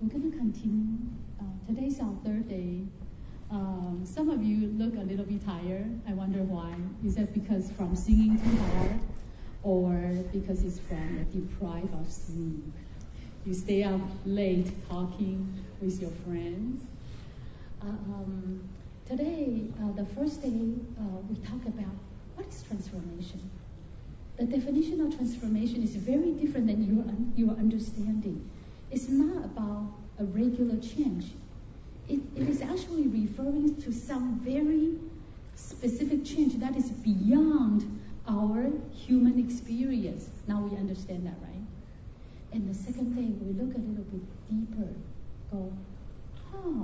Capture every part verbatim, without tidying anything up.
We're going to continue. Uh, today's our third day. Um, some of you look a little bit tired. I wonder why. Is that because from singing too hard, or because it's from the deprived of sleep? You stay up late talking with your friends. Uh, um, today, uh, the first day, uh, we talk about what is transformation. The definition of transformation is very different than your your understanding. It's not about a regular change. It, it is actually referring to some very specific change that is beyond our human experience. Now we understand that, right? And the second day, we look a little bit deeper. Go, huh.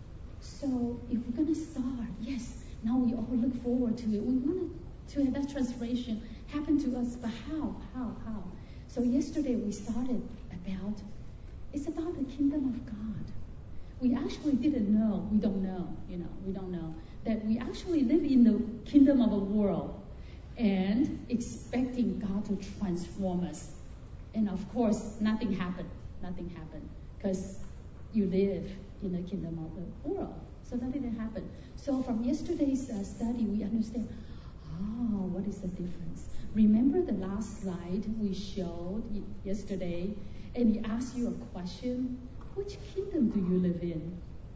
So if we're going to start, yes, now we all look forward to it. We want to have that transformation happen to us, but how, how, how? So yesterday we started about, it's about the kingdom of God. We actually didn't know, we don't know, you know, we don't know, that we actually live in the kingdom of a world and expecting God to transform us. And of course, nothing happened, nothing happened, because you live in the kingdom of the world. So that didn't happen. So from yesterday's uh, study, we understand, oh, what is the difference? Remember the last slide we showed yesterday, and he asked you a question, which kingdom do you live in?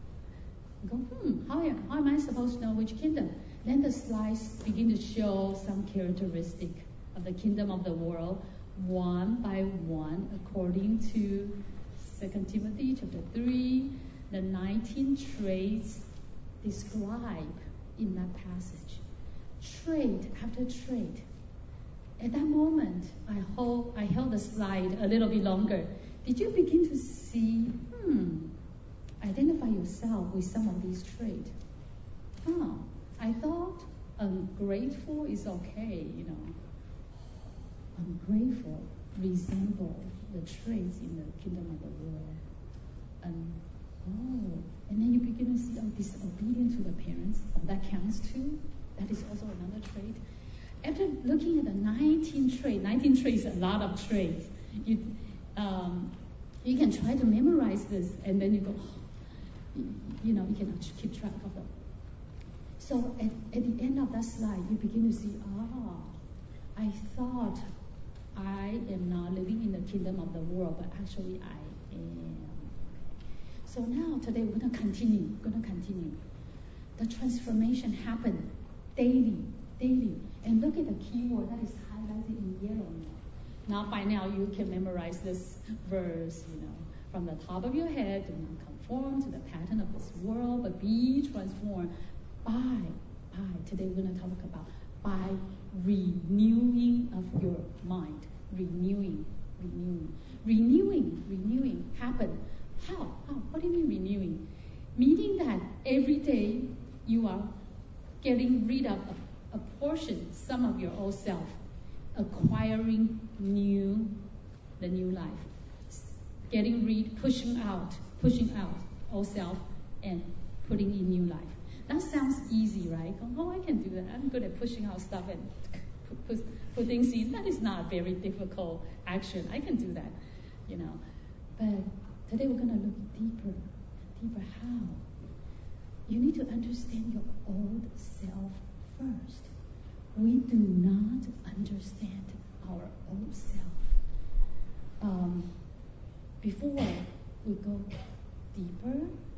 You go, hmm, how am, how am I supposed to know which kingdom? Then the slides begin to show some characteristic of the kingdom of the world, one by one, according to Second Timothy chapter three, the nineteen traits described in that passage. Trait after trait. At that moment, I hold, I held the slide a little bit longer. Did you begin to see, hmm, identify yourself with some of these traits? Huh, I thought ungrateful is okay, you know. Ungrateful resemble the traits in the kingdom of the world. And oh, and then you begin to see, oh, disobedient to the parents. Oh, that counts too. That is also another trait. After looking at the nineteen traits, nineteen traits, a lot of traits. You, um, you can try to memorize this, and then you go, oh, you, you know, you cannot keep track of them. So at, at the end of that slide, you begin to see, ah, I thought I am not living in the kingdom of the world, but actually I am. So now, today, we're going to continue. We're going to continue. The transformation happened daily, daily. And look at the keyword that is highlighted in yellow now. Now, by now, you can memorize this verse, you know, from the top of your head. Do not conform to the pattern of this world, but be transformed by, by. Today, we're going to talk about by renewing of your mind. Renewing, renewing. Renewing, renewing happened. How? How? What do you mean renewing? Meaning that every day you are getting rid of a, a portion, some of your old self, acquiring new, the new life. Getting rid, pushing out, pushing out old self and putting in new life. That sounds easy, right? Oh, I can do that. I'm good at pushing out stuff and put, put, put things in. That is not a very difficult action. I can do that, you know. But today we're going to look deeper, deeper how. You need to understand your old self first. We do not understand our old self. Um, before we go deeper,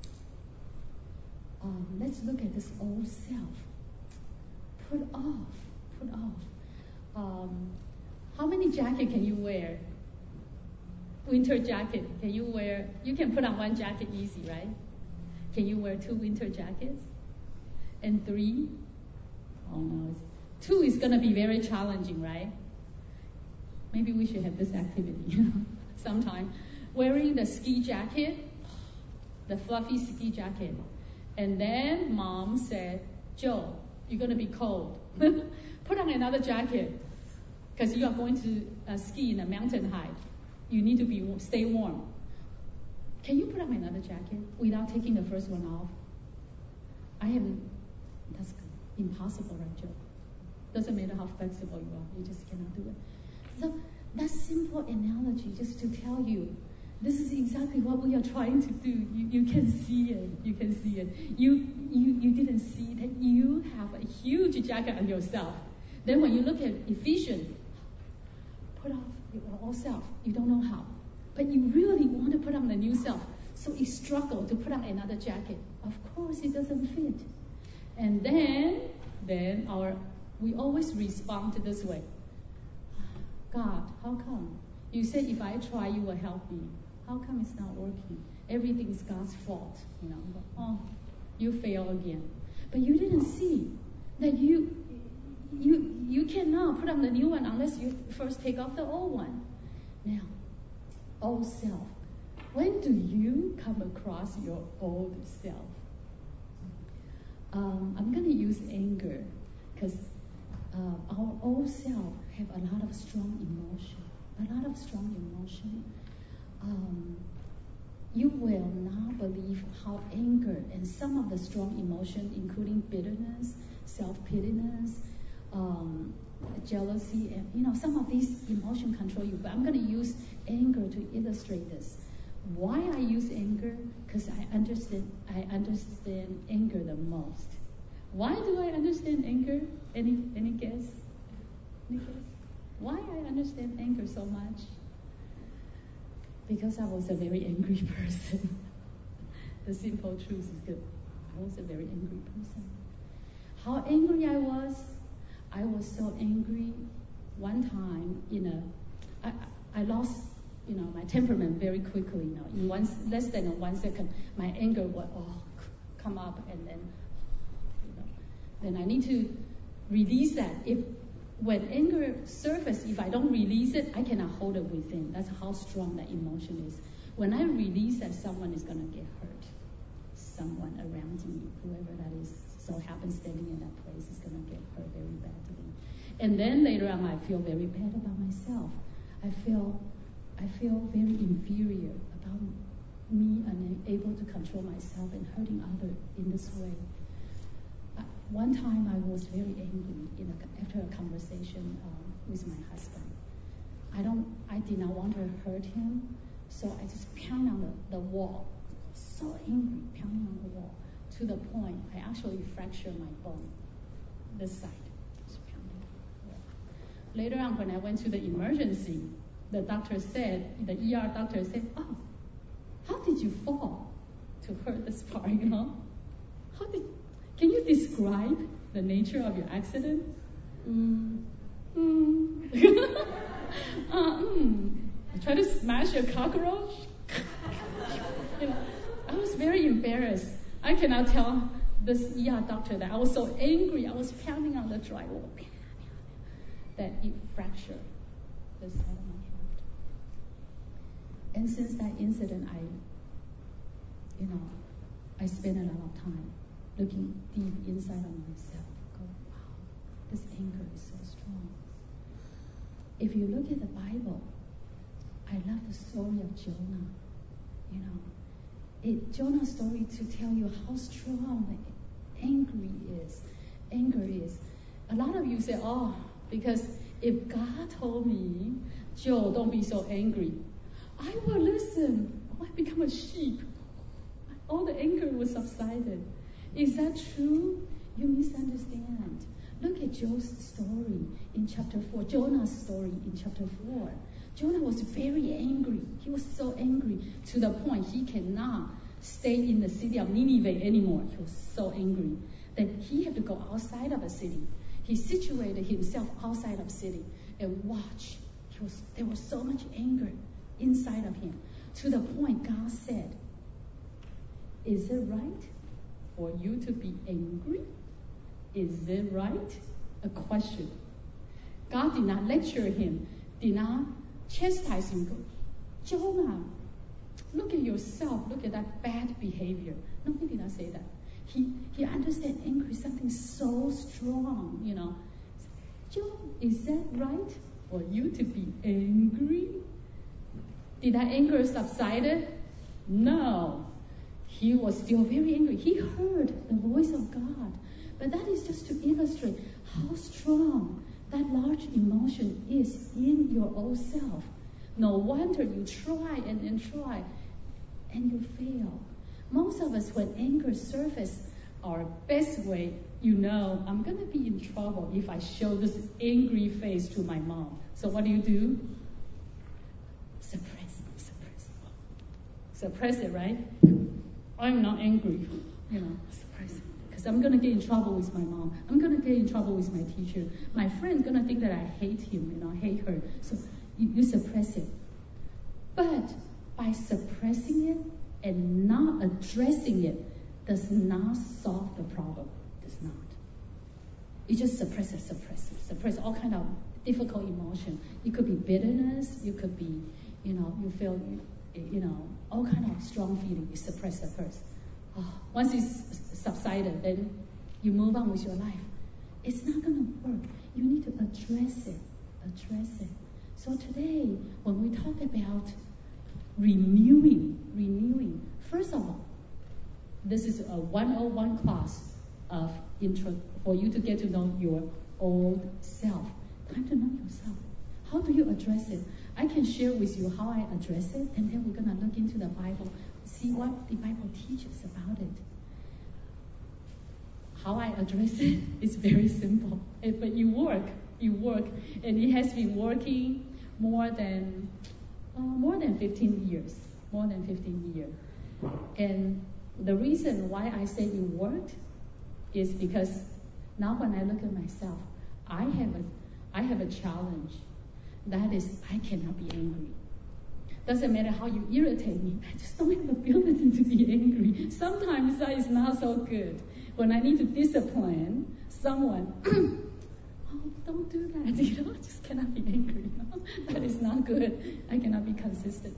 um, let's look at this old self. Put off, put off. Um, how many jackets can you wear? Winter jacket, can you wear, you can put on one jacket easy, right? Can you wear two winter jackets? And three? Oh no, it's, two is gonna be very challenging, right? Maybe we should have this activity, you know, sometime. Wearing the ski jacket, the fluffy ski jacket. And then mom said, Joe, you're gonna be cold. Put on another jacket, because you are going to uh, ski in a mountain high. You need to be stay warm. Can you put on another jacket without taking the first one off? I haven't. That's impossible, right, Joe? Doesn't matter how flexible you are, you just cannot do it. So that simple analogy just to tell you This is exactly what we are trying to do. You, you can see it. You can see it. You, you, you didn't see that you have a huge jacket on yourself. Then when you look at Ephesians, put off your old self. You don't know how. But you really want to put on the new self. So you struggle to put on another jacket. Of course, it doesn't fit. And then, then our we always respond to this way. God, how come? You said if I try, you will help me. How come it's not working? Everything is God's fault. You know, oh, you fail again. But you didn't see that you you you cannot put on the new one unless you first take off the old one. Now, old self. When do you come across your old self? Um, I'm going to use anger because uh, our old self have a lot of strong emotion. A lot of strong emotion. Um, you will not believe how anger and some of the strong emotion, including bitterness, self-pityness, um, jealousy, and you know, some of these emotions control you. But I'm going to use anger to illustrate this. Why I use anger? Because I understand. I understand anger the most. Why do I understand anger? Any any guess? Any guess? Why I understand anger so much? Because I was a very angry person. The simple truth is good. I was a very angry person. How angry I was? I was so angry. One time, you know, I I lost, you know, my temperament very quickly. You know, in one less than one second, my anger would oh come up, and then, you know, then I need to release that. If when anger surfaces, if I don't release it, I cannot hold it within. That's how strong that emotion is. When I release that, someone is going to get hurt. Someone around me, whoever that is, so happens standing in that place, is going to get hurt very badly. And then later on, I feel very bad about myself. I feel, I feel very inferior about me unable to control myself and hurting others in this way. One time I was very angry in a, after a conversation um, with my husband. I don't, I did not want to hurt him, so I just pounded on the, the wall. So angry, pounding on the wall, to the point I actually fractured my bone, this side, just pounding. Yeah. Later on, when I went to the emergency, the doctor said, the E R doctor said, "Oh, how did you fall to hurt this part? You know, how did?" Can you describe the nature of your accident? Mm. Mm. uh, mm. Try to smash a cockroach? You know, I was very embarrassed. I cannot tell this E R doctor that I was so angry. I was pounding on the drywall that it fractured the side of my head. And since that incident, I, you know, I spent a lot of time looking deep inside of myself, go, wow, this anger is so strong. If you look at the Bible, I love the story of Jonah. You know, it Jonah's story to tell you how strong angry is. Anger is. A lot of you say, oh, because if God told me, Joe, don't be so angry, I will listen. I become a sheep. All the anger was subsided. Is that true? You misunderstand. Look at Joe's story in chapter four, Jonah's story in chapter four. Jonah was very angry. He was so angry to the point he cannot stay in the city of Nineveh anymore. He was so angry that he had to go outside of the city. He situated himself outside of the city and watch. He was, there was so much anger inside of him to the point God said, is it right for you to be angry? Is it right? A question. God did not lecture him, did not chastise him. Jonah, look at yourself, look at that bad behavior. No, he did not say that. He he understood anger is something so strong, you know. Jonah, is that right for you to be angry? Did that anger subsided? No. He was still very angry. He heard the voice of God. But that is just to illustrate how strong that large emotion is in your own self. No wonder you try and, and try, and you fail. Most of us, when anger surfaces, our best way, you know, I'm going to be in trouble if I show this angry face to my mom. So what do you do? Suppress, suppress. Suppress it, right? I'm not angry, you know, suppress it. Because I'm going to get in trouble with my mom. I'm going to get in trouble with my teacher. My friend's going to think that I hate him, you know, hate her. So you, you suppress it. But by suppressing it and not addressing it does not solve the problem. Does not. You just suppress it, suppress it, suppress all kind of difficult emotion. It could be bitterness. You could be, you know, you feel, you know, all kind of strong feeling. You suppress it first. Oh, once it's subsided, then you move on with your life. It's not going to work. You need to address it, address it. So today, when we talk about renewing, renewing, first of all, this is a one oh one class of intro for you to get to know your old self. Time to know yourself. How do you address it? I can share with you how I address it, and then we're going to look into the Bible, see what the Bible teaches about it. How I address it is very simple, but you work, you work, and it has been working more than uh, more than fifteen years, more than fifteen years. And the reason why I say it worked is because now when I look at myself, I have a I have a challenge. That is, I cannot be angry. Doesn't matter how you irritate me, I just don't have the ability to be angry. Sometimes that is not so good. When I need to discipline someone, oh, don't do that, you know, I just cannot be angry. You know? That is not good. I cannot be consistent.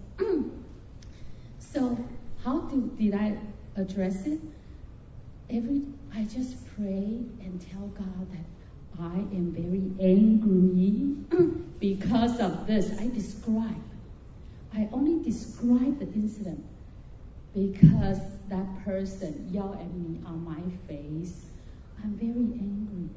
So how do, did I address it? Every I just pray and tell God that I am very angry because of this. I describe. I only describe the incident because that person yelled at me on my face. I'm very angry.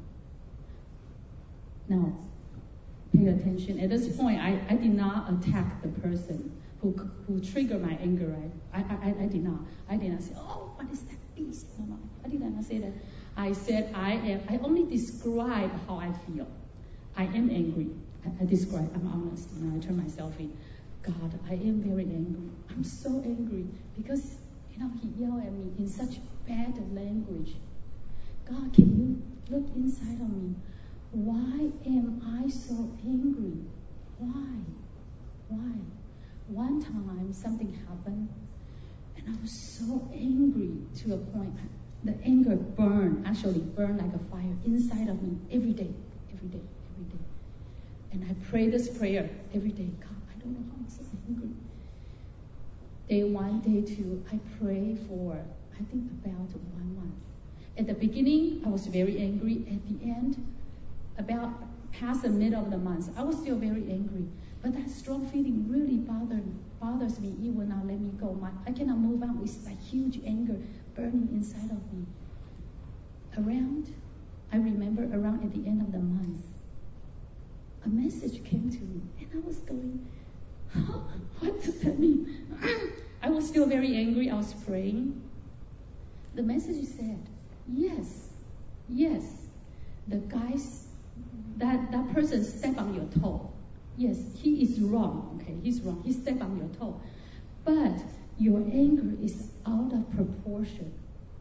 Now, pay attention. At this point, I, I did not attack the person who who triggered my anger. Right? I, I I did not. I did not say, oh, what is that beast? No, no, I did not say that. I said I am. I only describe how I feel. I am angry. I, I describe. I'm honest. You know, I turn myself in. God, I am very angry. I'm so angry because you know he yelled at me in such bad language. God, can you look inside of me? Why am I so angry? Why? Why? One time something happened, and I was so angry to a point. The anger burned, actually burned like a fire inside of me every day, every day, every day. And I pray this prayer every day. God, I don't know how I'm so angry. Day one, day two, I pray for, I think, about one month. At the beginning, I was very angry. At the end, about past the middle of the month, I was still very angry. But that strong feeling really bothered, bothers me. It will not let me go. My, I cannot move on with that huge anger burning inside of me. Around, I remember around at the end of the month, a message came to me, and I was going, oh, what does that mean? I was still very angry. I was praying. The message said, yes, yes, the guys, that, that person stepped on your toe. Yes, he is wrong, okay, he's wrong. He stepped on your toe. But your anger is out of proportion.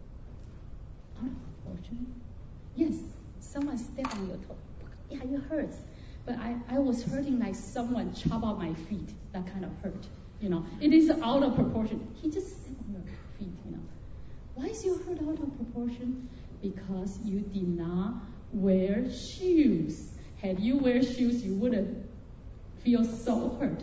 Out of proportion? Yes, someone stepped on your toe. Yeah, it hurts. But I, I was hurting like someone chopped out my feet. That kind of hurt, you know. It is out of proportion. He just stepped on your feet, you know. Why is your hurt out of proportion? Because you did not wear shoes. Had you wear shoes, you wouldn't feel so hurt.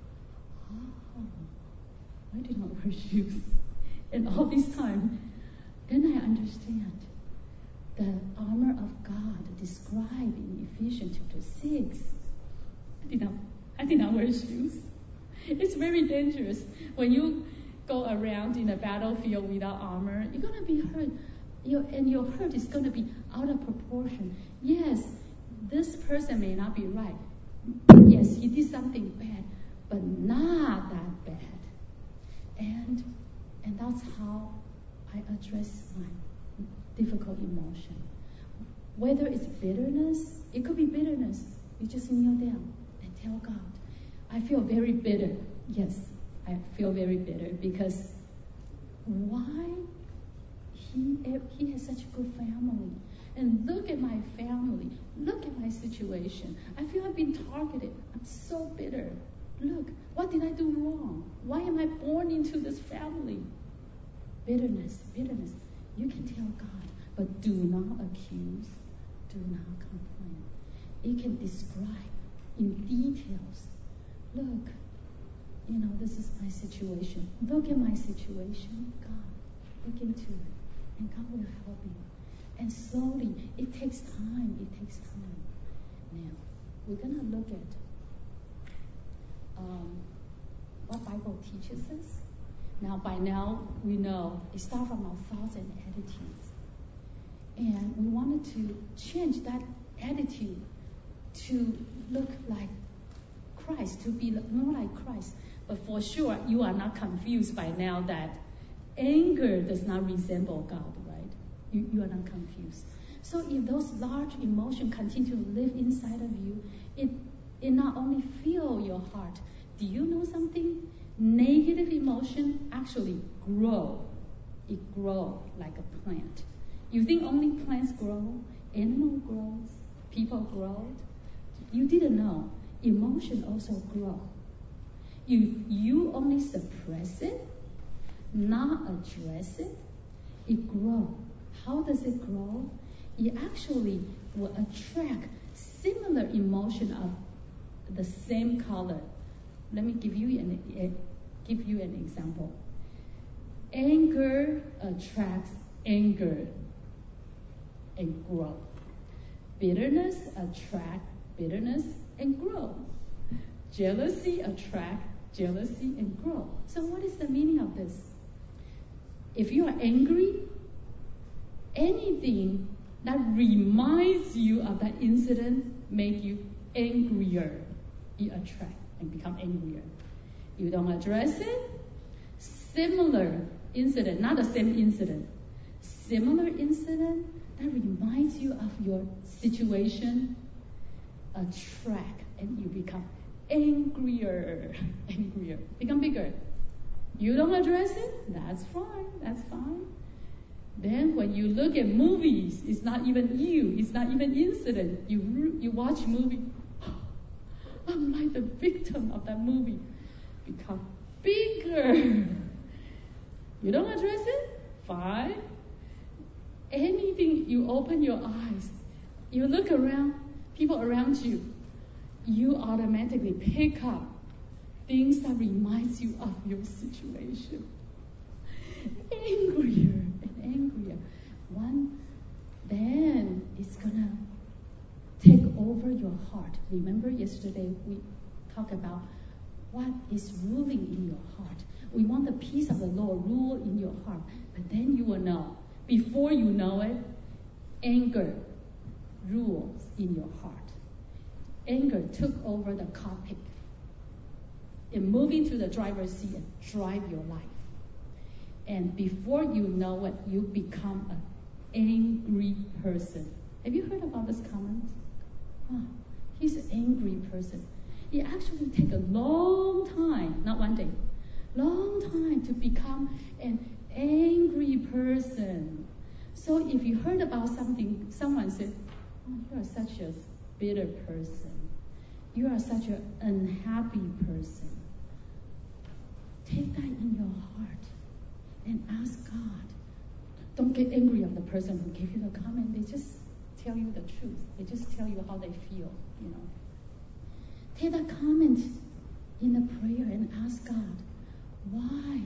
Oh, I did not wear shoes. And all this time, then I understand the armor of God described in Ephesians chapter six. I did not, I did not wear shoes. It's very dangerous. When you go around in a battlefield without armor, you're going to be hurt. Your, and your hurt is going to be out of proportion. Yes, this person may not be right. Yes, he did something bad. but not that bad. And and that's how I address my difficult emotion. Whether it's bitterness, it could be bitterness. You just kneel down and tell God, I feel very bitter. Yes, I feel very bitter because why? He, he has such a good family. And look at my family. Look at my situation. I feel I've been targeted. I'm so bitter. Look, what did I do wrong? Why am I born into this family? Bitterness, bitterness. You can tell God, but do not accuse. Do not complain. It can describe in details. Look, you know, this is my situation. Look at my situation. God, look into it. And God will help you. And slowly, it takes time. It takes time. Now, we're going to look at um, what Bible teaches us. Now, by now, we know it starts from our thoughts and attitudes. And we wanted to change that attitude to look like Christ, to be more like Christ. But for sure, you are not confused by now that anger does not resemble God, right? You, you are not confused. So if those large emotions continue to live inside of you, it, it not only fills your heart. Do you know something? Negative emotion actually grow. It grows like a plant. You think only plants grow? Animal grows? People grow? You didn't know. Emotion also grow. You, you only suppress it, not address it, it grows. How does it grow? It actually will attract similar emotion of the same color. Let me give you an, uh, give you an example. Anger attracts anger and grow. Bitterness attracts bitterness and grow. Jealousy attracts jealousy and grow. So what is the meaning of this? If you are angry, anything that reminds you of that incident make you angrier. You attract and become angrier. You don't address it, similar incident, not the same incident, similar incident that reminds you of your situation, attract, and you become angrier, angrier, become bigger. You don't address it, that's fine, that's fine. Then when you look at movies, it's not even you, it's not even incident. You you watch movie, I'm like the victim of that movie. Become bigger. You don't address it, fine. Anything, you open your eyes, you look around, people around you, you automatically pick up things that reminds you of your situation. Angrier and angrier. One, then it's gonna take over your heart. Remember yesterday we talked about what is ruling in your heart. We want the peace of the Lord rule in your heart. But then you will know, before you know it, anger rules in your heart. Anger took over the cockpit. It moved into the driver's seat and drive your life. And before you know it, you become an angry person. Have you heard about this comment? Oh, he's an angry person. It actually takes a long time, not one day, long time to become an angry person. So if you heard about something, someone said, oh, you are such a bitter person. You are such an unhappy person. Take that in your heart and ask God. Don't get angry at the person who gave you the comment. They just tell you the truth. They just tell you how they feel, you know. Take that comment in a prayer and ask God, why?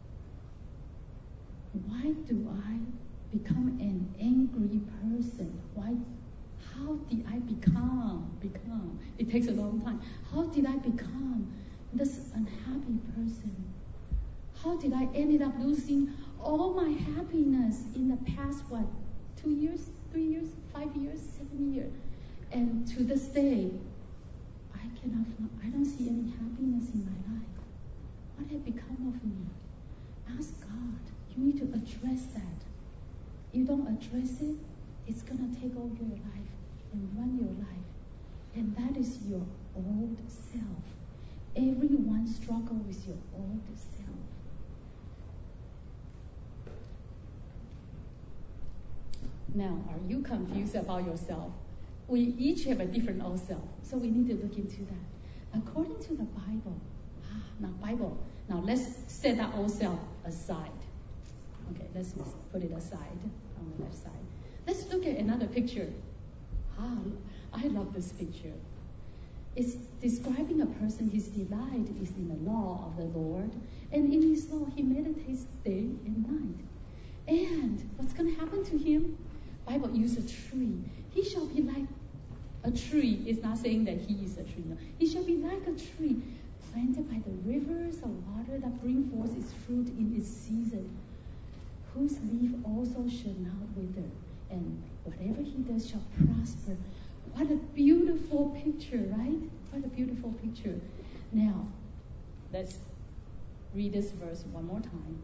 Why do I become an angry person? Why? How did I become? Become? It takes a long time. How did I become this unhappy person? How did I ended up losing all my happiness in the past, what, two years, three years, five years, seven years? And to this day, I cannot, I don't don't see any happiness in my life. What had become of me? Ask God. You need to address that. You don't address it, it's going to take over your life and run your life. And that is your old self. Everyone struggles with your old self. Now, are you confused about yourself? We each have a different old self, so we need to look into that. According to the Bible, ah, now Bible, now let's set that old self aside. Okay, let's put it aside on the left side. Let's look at another picture. Ah, I love this picture. It's describing a person, his delight is in the law of the Lord, and in his law he meditates day and night. And what's going to happen to him? Bible uses a tree. He shall be like a tree. It's not saying that he is a tree. No. He shall be like a tree planted by the rivers of water that bring forth its fruit in its season, whose leaf also shall not wither, and whatever he does shall prosper. What a beautiful picture, right? What a beautiful picture. Now, let's read this verse one more time.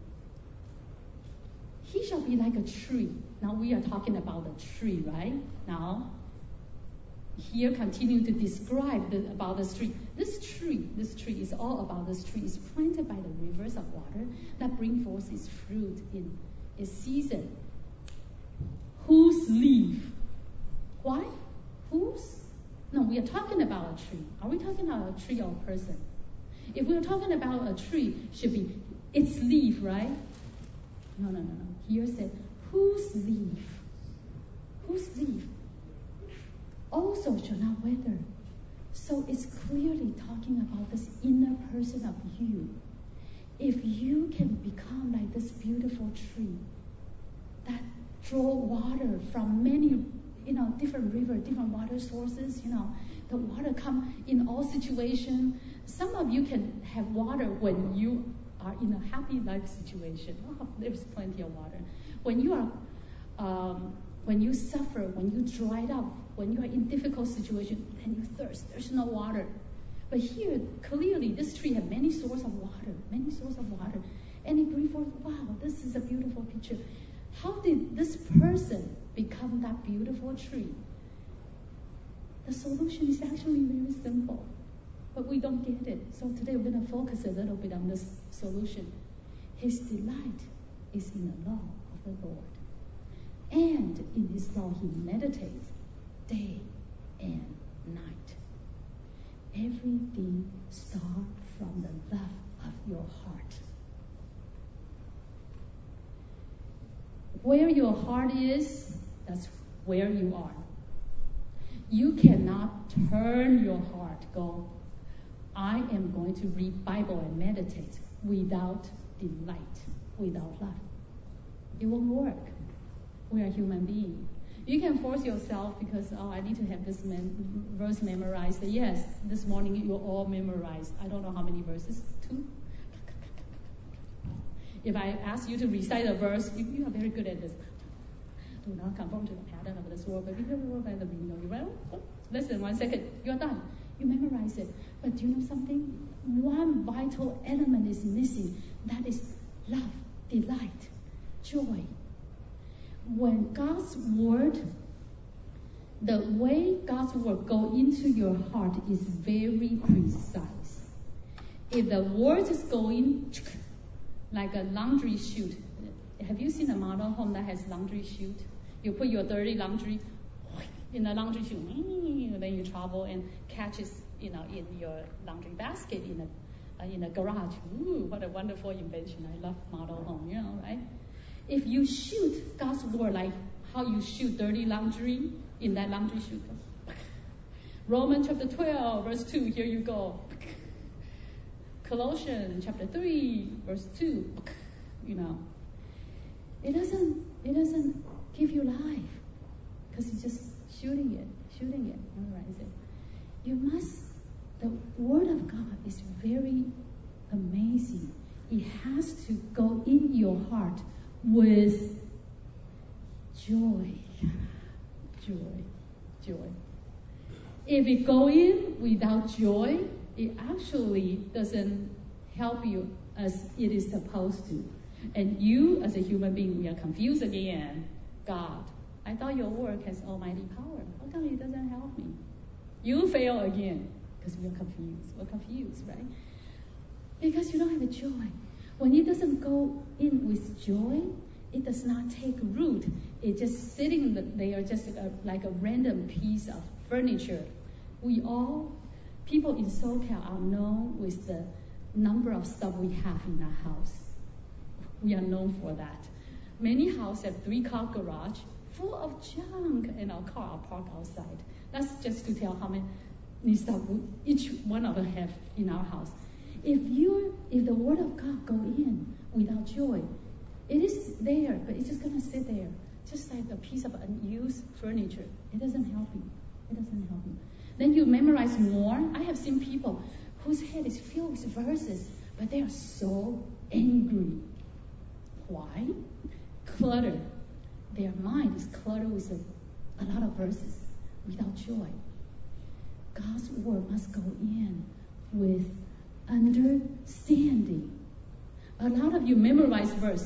He shall be like a tree. Now we are talking about a tree, right? Now, here continue to describe the, about this tree. This tree, this tree is all about this tree. It's planted by the rivers of water that bring forth its fruit in its season. Whose leaf? Why? Whose? No, we are talking about a tree. Are we talking about a tree or a person? If we are talking about a tree, should be its leaf, right? No, no, no, no. Here it said, whose leaf? Whose leaf? Also shall not wither. So it's clearly talking about this inner person of you. If you can become like this beautiful tree that draw water from many, you know, different river, different water sources, you know, the water come in all situations. Some of you can have water when you are in a happy life situation. Oh, there's plenty of water. When you are, um, when you suffer, when you dried up, when you are in difficult situation, then you thirst. There's no water. But here, clearly, this tree had many sources of water, many sources of water. And it brings forth, wow, this is a beautiful picture. How did this person become that beautiful tree? The solution is actually very simple, but we don't get it. So today we're going to focus a little bit on this solution. His delight is in the law of the Lord. And in his law he meditates day and night. Everything starts from the love of your heart. Where your heart is, that's where you are. You cannot turn your heart, go, I am going to read Bible and meditate without delight, without love. It won't work. We are human beings. You can force yourself because, oh, I need to have this mem- verse memorized. Yes, this morning you all memorized. I don't know how many verses, two? If I ask you to recite a verse, you, you are very good at this. Do not conform to the pattern of this world, but be filled by the meaning of your will. Listen, one second, you're done. You memorize it. But do you know something? One vital element is missing. That is love, delight, joy. When God's word, the way God's word go into your heart is very precise. If the word is going like a laundry chute, have you seen a model home that has laundry chute? You put your dirty laundry in the laundry chute, then you travel and catches, you know, in your laundry basket in a uh, in a garage. Ooh, what a wonderful invention! I love model home, you know, right? If you shoot God's word like how you shoot dirty laundry in that laundry chute, Romans chapter twelve, verse two. Here you go. Colossians chapter three, verse two. You know, it doesn't it doesn't give you life because it's just shooting it, shooting it, memorize it. You must. The word of God is very amazing. It has to go in your heart with joy, joy, joy. If it go in without joy, it it actually doesn't help you as it is supposed to. And you, as a human being, we are confused again. God, I thought your word has almighty power. How come it doesn't help me? You fail again because we are confused. We're confused, right? Because you don't have a joy. When it doesn't go in with joy, it does not take root. It's just sitting there, just a, like a random piece of furniture. We all, people in SoCal are known with the number of stuff we have in our house. We are known for that. Many houses have three-car garage full of junk, and our car are parked outside. That's just to tell how many stuff we, each one of us have in our house. If you, if the Word of God go in without joy, it is there, but it's just gonna sit there, just like a piece of unused furniture. It doesn't help you. It doesn't help you. Then you memorize more. I have seen people whose head is filled with verses, but they are so angry. Why? Clutter. Their mind is cluttered with a, a lot of verses without joy. God's word must go in with understanding. A lot of you memorize verse,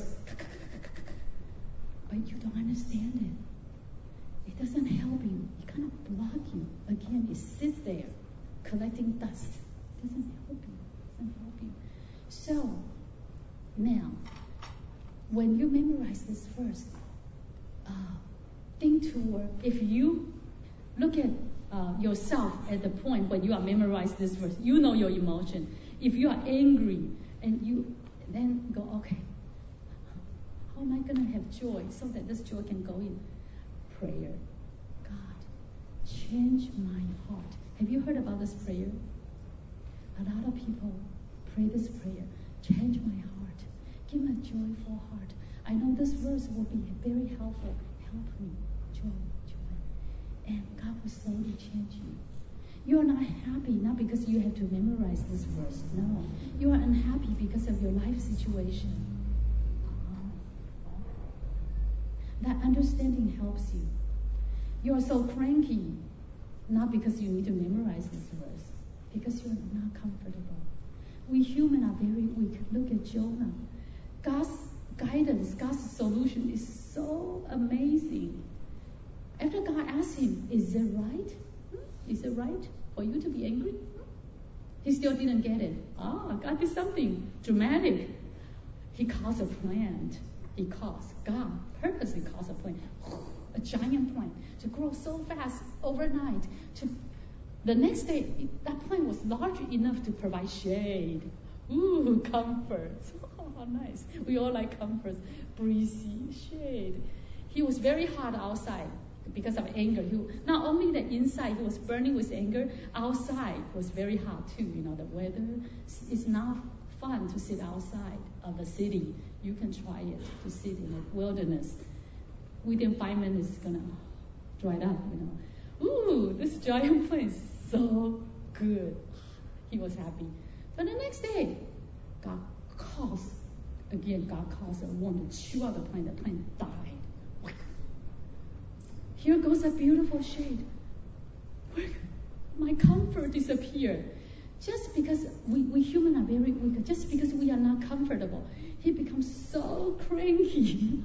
but you don't understand it. It doesn't help you. It kind of blocks you. Again, it sits there collecting dust. It doesn't help you. It doesn't help you. So, now, when you memorize this verse, uh, think toward, if you look at uh, yourself at the point when you are memorizing this verse, you know your emotion. If you are angry and you then go, okay, how am I going to have joy so that this joy can go in? Prayer. God, change my heart. Have you heard about this prayer? A lot of people pray this prayer. Change my heart. Give me a joyful heart. I know this verse will be very helpful. Help me. Joy, joy. And God will slowly change you. You are not happy, not because you have to memorize this verse. No. You are unhappy because of your life situation. That understanding helps you. You are so cranky, not because you need to memorize this verse, because you are not comfortable. We humans are very weak. Look at Jonah. God's guidance, God's solution is so amazing. After God asked him, is it right? Hmm? Is it right for you to be angry? Hmm? He still didn't get it. Ah, God did something dramatic. He caused a plant. He caused, God purposely caused a plant, a giant plant, to grow so fast overnight. To the next day, that plant was large enough to provide shade. Ooh, comfort. Oh, nice. We all like comfort. Breezy, shade. He was very hot outside because of anger. He, not only the inside, he was burning with anger. Outside was very hot too. You know, the weather is not fun to sit outside of the city. You can try it to sit in the wilderness. Within five minutes, it's gonna dry up. You know. Ooh, this giant plant is so good. He was happy. But the next day, God caused, again, God caused a worm to chew out the plant. The plant died. Here goes a beautiful shade. My comfort disappeared. Just because we, we humans are very weak, just because we are not comfortable, he becomes so cranky.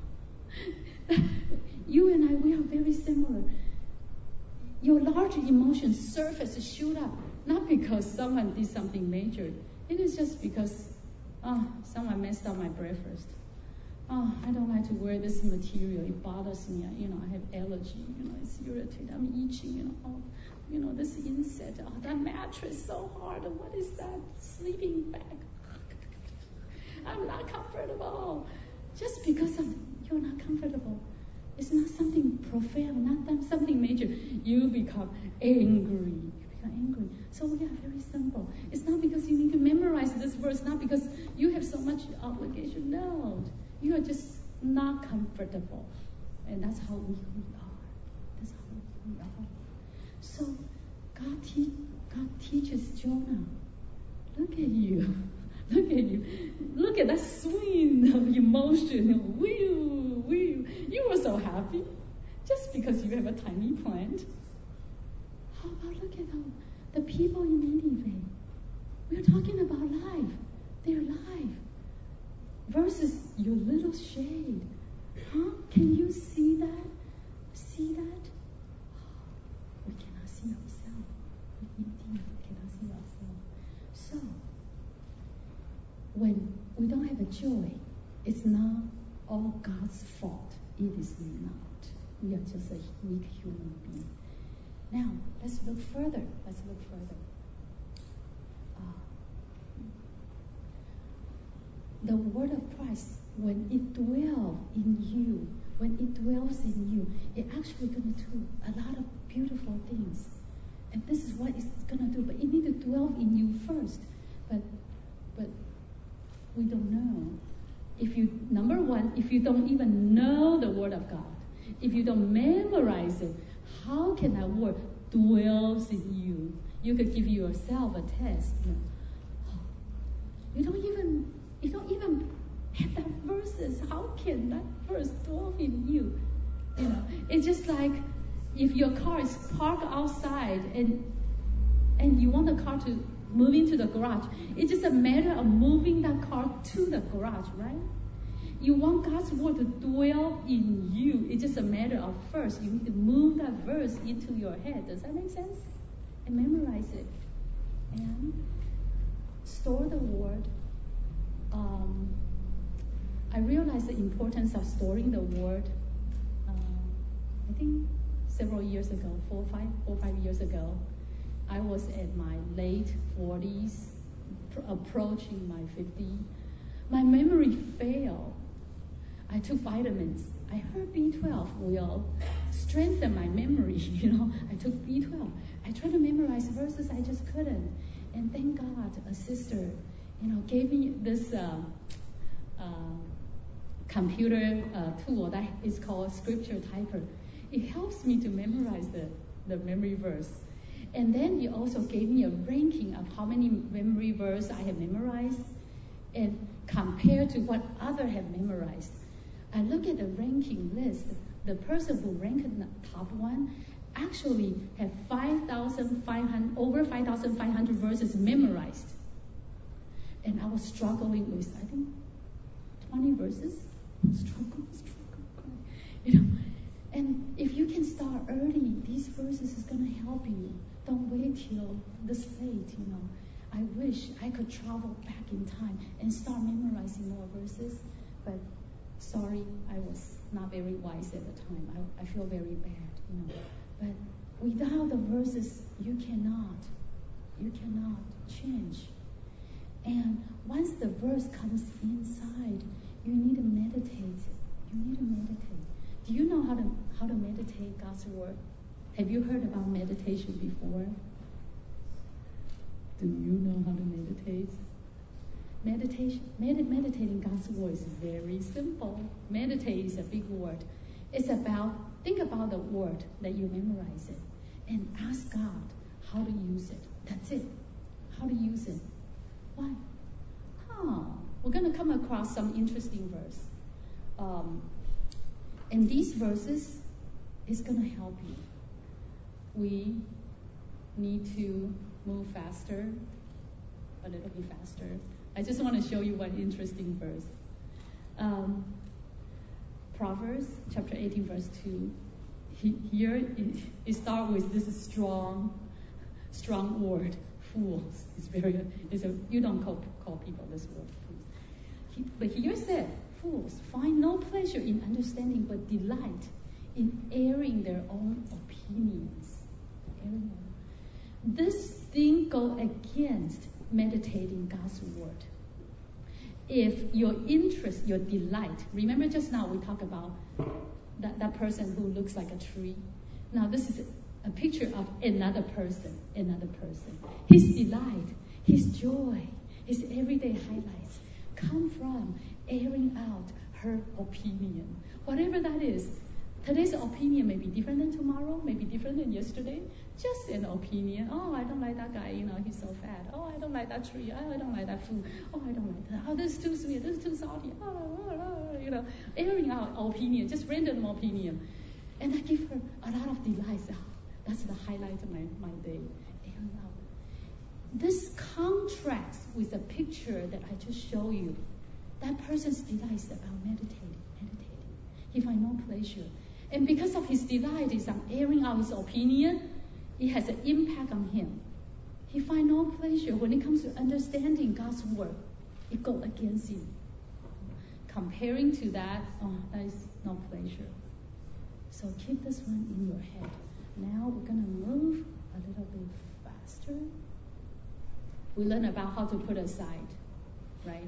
You and I, we are very similar. Your large emotions surface, shoot up, not because someone did something major. It is just because, oh, someone messed up my breakfast. Oh, I don't like to wear this material. It bothers me. You know, I have allergy. You know, it's irritating. I'm itching. You know, oh, you know, this insect. Oh, that mattress so hard. What is that sleeping bag? I'm not comfortable. Just because of you're not comfortable. It's not something profound, not something major. You become angry. You become angry. So we are very simple. It's not because you need to memorize this verse, not because you have so much obligation. No. You are just not comfortable. And that's how we, we are. That's how we are. So God, te- God teaches Jonah. Look at you. Look at you. Look at that swing of emotion. Woo, woo. You were so happy just because you have a tiny plant. How about look at all the people in Nineveh? They're talking about life. Their life. Versus your little shade. Huh? Can you see that? See that? We cannot see ourselves. We indeed cannot see ourselves. So, when we don't have a joy, it's not all God's fault. It is not. We are just a weak human being. Now, let's look further. Let's look further. Uh, the word of Christ, when it dwells in you, when it dwells in you, it actually going to do a lot of beautiful things. And this is what it's going to do. But it needs to dwell in you first. But, but we don't know. If you, number one, if you don't even know the Word of God, if you don't memorize it, how can that word dwells in you? You could give yourself a test. You know, oh, you don't even, you don't even have that verses. How can that verse dwell in you? You know, it's just like if your car is parked outside and and you want the car to move into the garage. It's just a matter of moving that car to the garage, right? You want God's word to dwell in you. It's just a matter of first, you need to move that verse into your head. Does that make sense? And memorize it. And store the word. Um, I realized the importance of storing the word. Uh, I think several years ago, four, five, four, five years ago, I was at my late forties, pr- approaching my fifties. My memory failed. I took vitamins. I heard B twelve will strengthen my memory, you know. I took B twelve. I tried to memorize verses, I just couldn't. And thank God, a sister, you know, gave me this uh, uh, computer uh, tool that is called Scripture Typer. It helps me to memorize the, the memory verse. And then he also gave me a ranking of how many memory verse I have memorized and compared to what other have memorized. I look at the ranking list. The person who ranked in the top one actually have five thousand five hundred, over five thousand five hundred verses memorized. And I was struggling with, I think, twenty verses. Struggle, struggle, you know. And if you can start early, these verses is going to help you. Don't wait till this late, you know. I wish I could travel back in time and start memorizing more verses, but sorry, I was not very wise at the time. I, I feel very bad, you know. But without the verses, you cannot, you cannot change. And once the verse comes inside, you need to meditate. You need to meditate. Do you know how to how to meditate God's word? Have you heard about meditation before? Do you know how to meditate? Meditation, med- meditating God's word is very simple. Meditate is a big word. It's about, think about the word that you memorize it and ask God how to use it. That's it. How to use it. Why? Huh. We're going to come across some interesting verse. Um, and these verses is going to help you. We need to move faster, a little bit faster. I just want to show you one interesting verse. Um, Proverbs chapter eighteen, verse two. He, here it, it starts with this strong, strong word, fools. It's very. It's a, you don't call call people this word, fools. He, but here said, fools find no pleasure in understanding, but delight in airing their own opinions. This thing go against meditating God's word. If your interest, your delight, remember just now we talked about that, that person who looks like a tree. Now this is a picture of another person, another person. His delight, his joy, his everyday highlights come from airing out her opinion. Whatever that is. Today's opinion may be different than tomorrow, may be different than yesterday. Just an opinion. Oh, I don't like that guy, you know, he's so fat. Oh, I don't like that tree. Oh, I don't like that food. Oh, I don't like that. Oh, this is too sweet. This is too salty. Oh, oh, oh, you know, airing out opinion, just random opinion. And I give her a lot of delights. Oh, that's the highlight of my, my day. Airing out. this contrasts with the picture that I just showed you. That person's delight is about meditating, meditating. He finds no pleasure. And because of his delight is on airing out his opinion, it has an impact on him. He finds no pleasure. When it comes to understanding God's word, it goes against him. Comparing to that, oh, that is no pleasure. So keep this one in your head. Now we're going to move a little bit faster. We learn about how to put aside, right?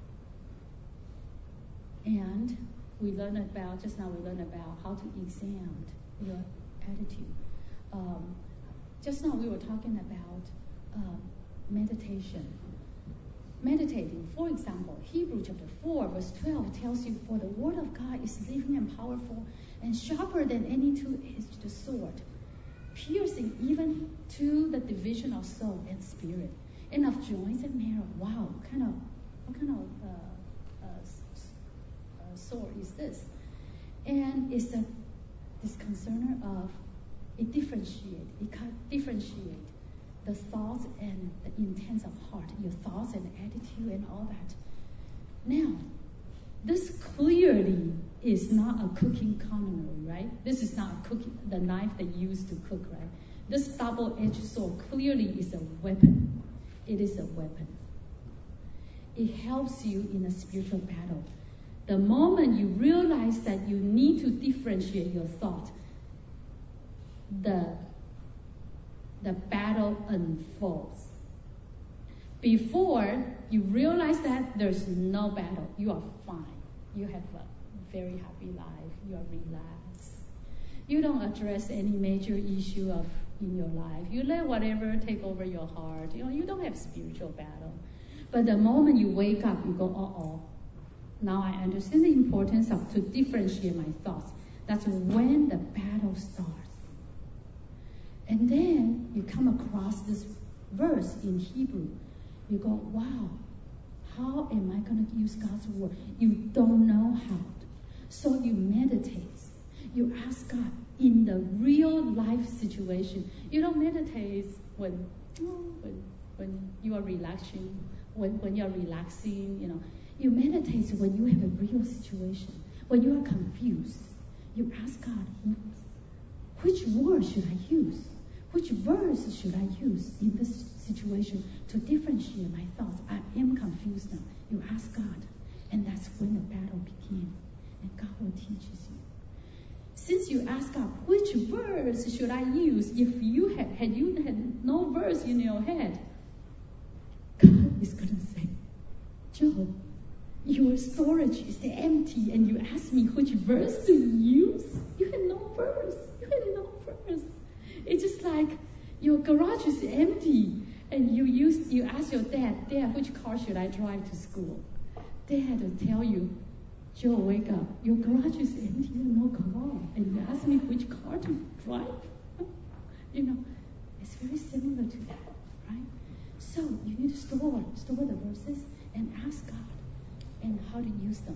And we learn about, just now we learned about how to examine your attitude. Um, just now we were talking about uh, meditation. Meditating, for example, Hebrews chapter four, verse twelve tells you, for the word of God is living and powerful and sharper than any two-edged sword, piercing even to the division of soul and spirit, and of joints and marrow. Wow, what kind of, what kind of uh, uh, uh, sword is this? And it's a, this concern of, it differentiate, it can differentiate the thoughts and the intents of heart, your thoughts and attitude and all that. Now, this clearly is not a cooking culinary, right? This is not a cooking, the knife they use to cook, right? This double-edged sword clearly is a weapon. It is a weapon. It helps you in a spiritual battle. The moment you realize that you need to differentiate your thought, the the battle unfolds. Before you realize that there's no battle, you are fine. You have a very happy life. You are relaxed. You don't address any major issue of in your life. You let whatever take over your heart. You know, you don't have spiritual battle. But the moment you wake up, you go, uh-oh. Now I understand the importance of to differentiate my thoughts. That's when the battle starts. And then you come across this verse in Hebrew. You go, wow, how am I going to use God's word? You don't know how. So you meditate. You ask God in the real life situation. You don't meditate when, oh, when, when you are relaxing, when, when you are relaxing, you know. You meditate when you have a real situation, when you are confused. You ask God, which word should I use? Which verse should I use in this situation to differentiate my thoughts? I am confused now. You ask God, and that's when the battle begins. And God will teach you. Since you ask God, which verse should I use? If you had, had you had no verse in your head, God is going to say, Job, your storage is empty, and you ask me which verse to use? You had no verse. You had no verse. It's just like your garage is empty, and you use you ask your dad, Dad, which car should I drive to school? Dad will tell you, Joe, wake up. Your garage is empty, you have no car, and you ask me which car to drive? You know, it's very similar to that, right? So you need to store store the verses and ask God and how to use them.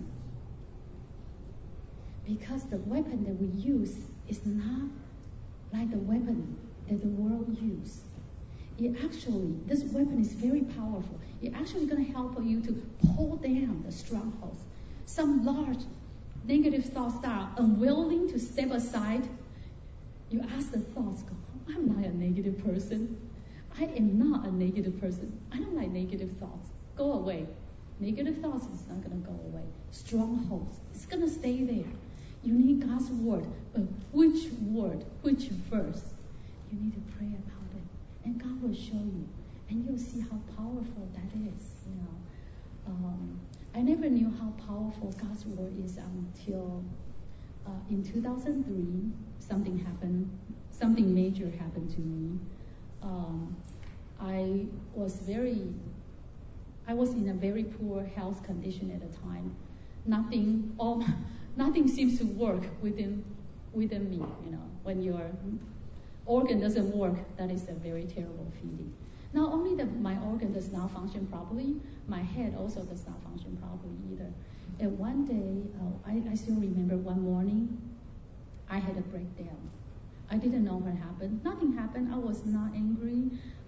Because the weapon that we use is not like the weapon that the world uses. It actually, this weapon is very powerful. It's actually going to help you to pull down the strongholds. Some large negative thoughts that are unwilling to step aside. You ask the thoughts, go, I'm not a negative person. I am not a negative person. I don't like negative thoughts. Go away. Negative thoughts is not going to go away. Strongholds, it's going to stay there. You need God's word, but which word, which verse? You need to pray about it, and God will show you, and you'll see how powerful that is. You know, um, I never knew how powerful God's word is until uh, in two thousand three, something happened, something major happened to me. Um, I was very, I was in a very poor health condition at the time. Nothing, all. Nothing seems to work within within me, you know. When your organ doesn't work, that is a very terrible feeling. Not only that my organ does not function properly, my head also does not function properly either. And one day, uh, I, I still remember one morning, I had a breakdown. I didn't know what happened. Nothing happened. I was not angry.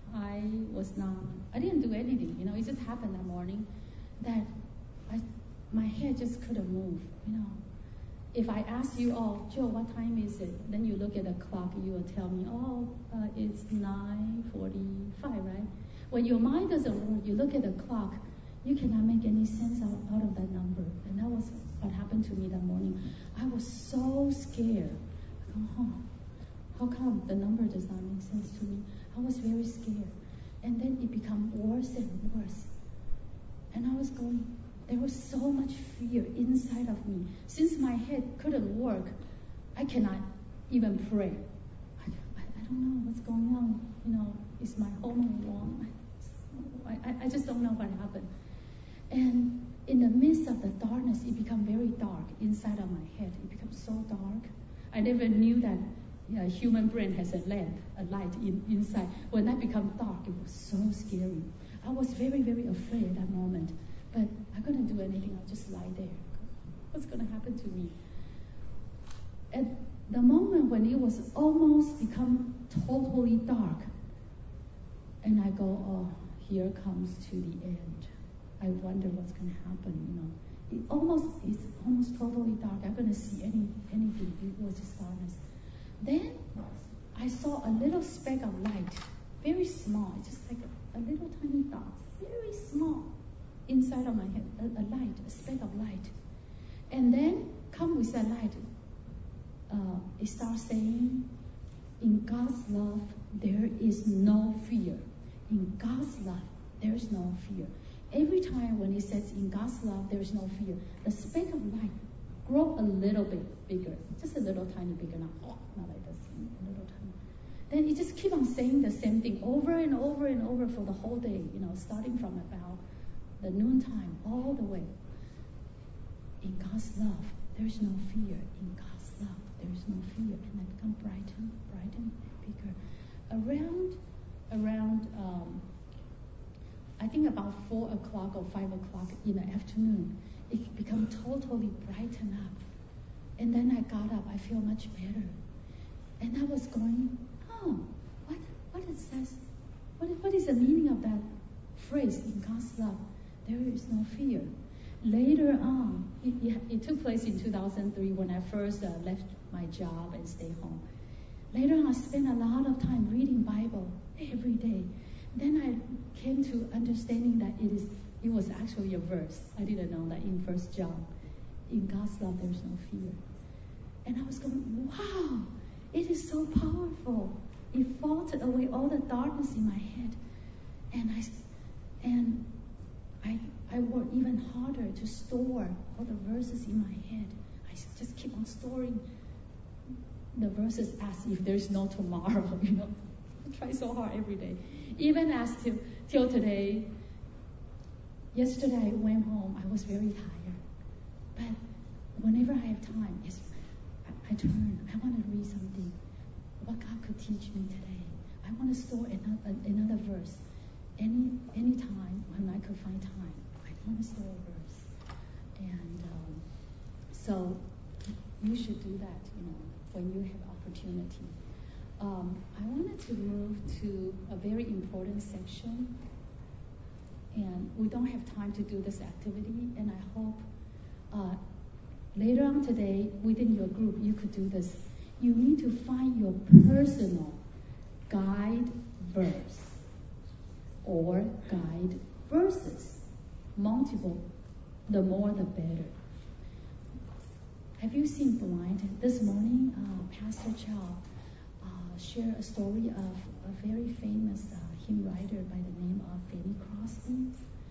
I was not, I didn't do anything, you know, it just happened that morning that I, my head just couldn't move, you know. If I ask you, oh, Joe, what time is it? Then you look at the clock, you will tell me, oh, uh, it's nine forty-five, right? When your mind doesn't work, you look at the clock, you cannot make any sense out, out of that number. And that was what happened to me that morning. I was so scared. I go, oh, how come the number does not make sense to me? I was very scared. And then it became worse and worse. And I was going, there was so much fear inside of me. Since my head couldn't work, I cannot even pray. I, I, I don't know what's going on. You know, is my hormone wrong? I, I, I just don't know what happened. And in the midst of the darkness, it became very dark inside of my head. It became so dark. I never knew that yeah, human brain has a lamp, a light in, inside. When that became dark, it was so scary. I was very, very afraid at that moment. But I couldn't do anything. I just lie there. What's going to happen to me? At the moment when it was almost become totally dark, and I go, oh, here comes to the end. I wonder what's going to happen, you know. It almost, it's almost totally dark. I'm going to see any anything. It was just darkness. Then I saw a little speck of light, very small, just like a, a little tiny dot, very small, inside of my head, a, a light, a speck of light. And then, come with that light, uh, it starts saying, in God's love, there is no fear. In God's love, there is no fear. Every time when it says, in God's love, there is no fear, the speck of light grow a little bit bigger, just a little tiny bigger, not, oh, not like this, a little tiny. Then it just keep on saying the same thing over and over and over for the whole day, you know, starting from about the noontime all the way. In God's love, there is no fear. In God's love, there is no fear. And then become brighten, brighten, bigger. Around, around, um, I think about four o'clock or five o'clock in the afternoon, it become totally brightened up. And then I got up, I feel much better. And I was going, oh, what, what it says, what, what is the meaning of that phrase, in God's love, there is no fear? Later on, it, it, it took place in two thousand three when I first uh, left my job and stayed home. Later on, I spent a lot of time reading Bible every day. Then I came to understanding that it is it was actually a verse. I didn't know that in First John, in God's love there is no fear. And I was going, wow, it is so powerful. It fought away all the darkness in my head. And I and I I worked even harder to store all the verses in my head. I just keep on storing the verses as if there's no tomorrow, you know. I try so hard every day. Even as till, till today, yesterday I went home, I was very tired. But whenever I have time, yes, I, I turn, I want to read something. What God could teach me today. I want to store another, another verse. Any any time when I could find time, I want to store a verse. And um, so you should do that, you know, when you have opportunity. Um, I wanted to move to a very important section, and we don't have time to do this activity, and I hope uh, later on today, within your group, you could do this. You need to find your personal guide verse or guide verses. Multiple, the more the better. Have you seen Blind? This morning, uh, Pastor Chow share a story of a very famous uh, hymn writer by the name of Fanny Crosby.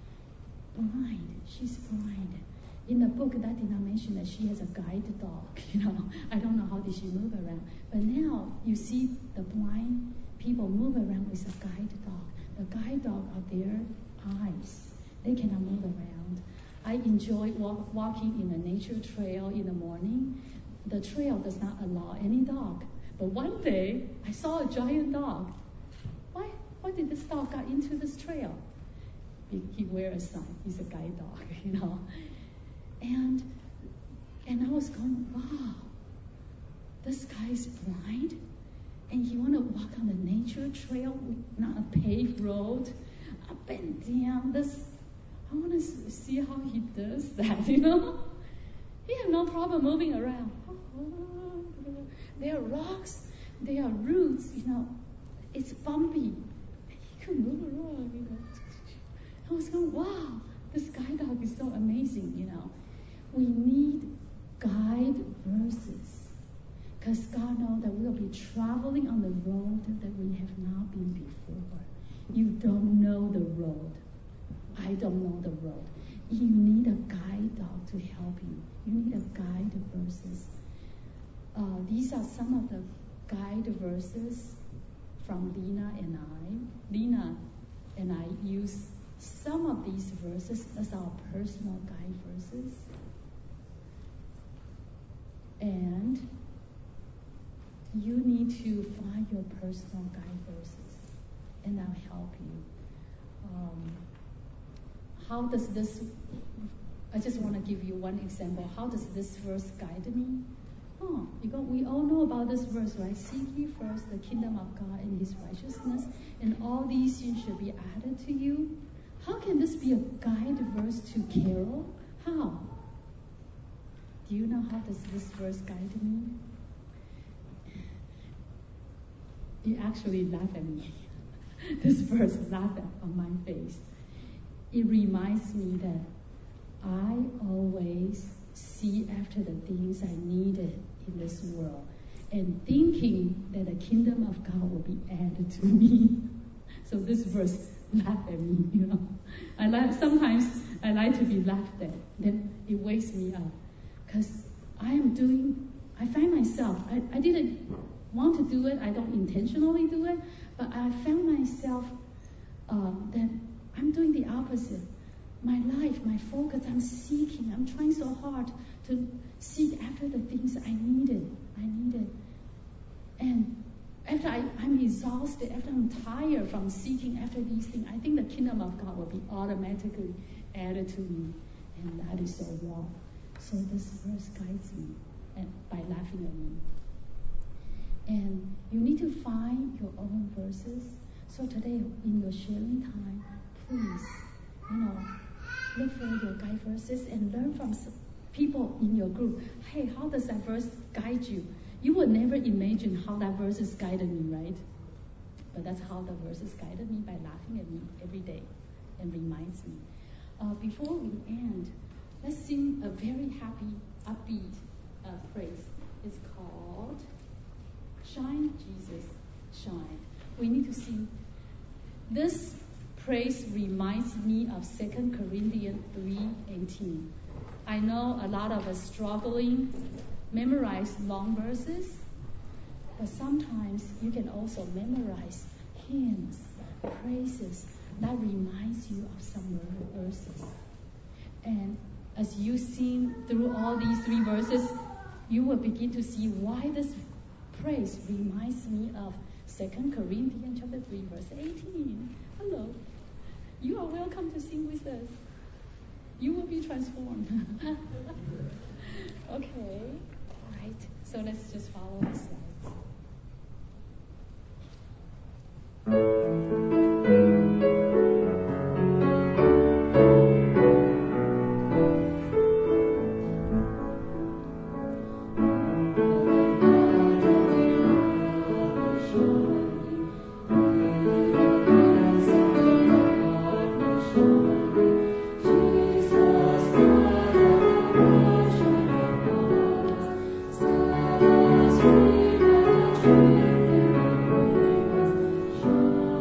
Blind, she's blind. In the book, that did not mention that she has a guide dog. You know, I don't know how did she move around. But now you see the blind people move around with a guide dog. The guide dog are their eyes. They cannot move around. I enjoy walk, walking in a nature trail in the morning. The trail does not allow any dog. But one day, I saw a giant dog. Why, why did this dog get into this trail? He, he wears a sign. He's a guide dog, you know. And and I was going, wow, this guy is blind, and he want to walk on a nature trail, not a paved road, up and down. This, I want to see how he does that, you know. He have no problem moving around. There are rocks, there are roots, you know. It's bumpy. He can move around, you know. I was going, wow, this guide dog is so amazing, you know. We need guide verses, because God knows that we'll be traveling on the road that we have not been before. You don't know the road. I don't know the road. You need a guide dog to help you. You need a guide verses. Uh, these are some of the guide verses from Lena and I. Lena and I use some of these verses as our personal guide verses. And you need to find your personal guide verses, and I'll help you. Um, how does this, I just want to give you one example. How does this verse guide me? Oh, you go, we all know about this verse, right? Seek ye first the kingdom of God and his righteousness, and all these things should be added to you. How can this be a guide verse to Carol? How? Do you know how does this verse guide me? You actually laugh at me. This verse laughed on my face. It reminds me that I always see after the things I needed in this world, and thinking that the kingdom of God will be added to me. So this verse laughed at me, you know. I like, sometimes I like to be laughed at. Then it wakes me up, because I am doing. I find myself. I, I didn't want to do it. I don't intentionally do it, but I found myself uh, that I'm doing the opposite. My life, my focus, I'm seeking. I'm trying so hard to seek after the things I needed. I needed. And after I, I'm exhausted, after I'm tired from seeking after these things, I think the kingdom of God will be automatically added to me. And that is so wrong. So this verse guides me and, by laughing at me. And you need to find your own verses. So today, in your sharing time, please, you know, look for your guide verses and learn from people in your group. Hey, how does that verse guide you? You would never imagine how that verse has guided me, right? But that's how the verse has guided me, by laughing at me every day and reminds me. Uh, before we end, let's sing a very happy, upbeat uh, praise. It's called Shine, Jesus, Shine. We need to sing. This praise reminds me of Second Corinthians three eighteen. I know a lot of us struggling memorize long verses, but sometimes you can also memorize hymns, praises that reminds you of some verses. And as you sing through all these three verses, you will begin to see why this praise reminds me of Second Corinthians chapter three, verse eighteen. Hello. You are welcome to sing with us. You will be transformed. Okay. All right. So let's just follow the slides. Shine.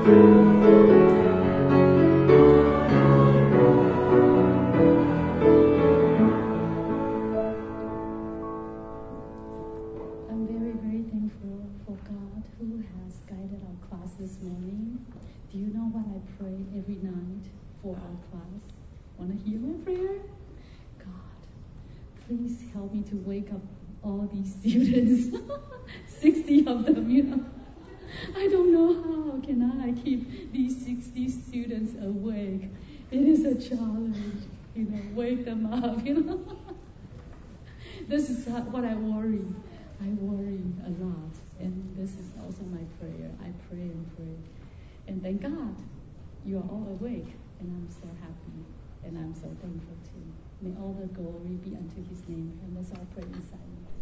I'm very, very thankful for God who has guided our class this morning. Do you know what I pray every night for our class? Want to hear my prayer? God, please help me to wake up all these students, sixty of them, you know. I don't know how can I keep these sixty students awake. It is a challenge, you know, wake them up, you know. This is what I worry. I worry a lot, and this is also my prayer. I pray and pray. And thank God, you are all awake, and I'm so happy, and I'm so thankful too. May all the glory be unto his name, and let's all pray in silence.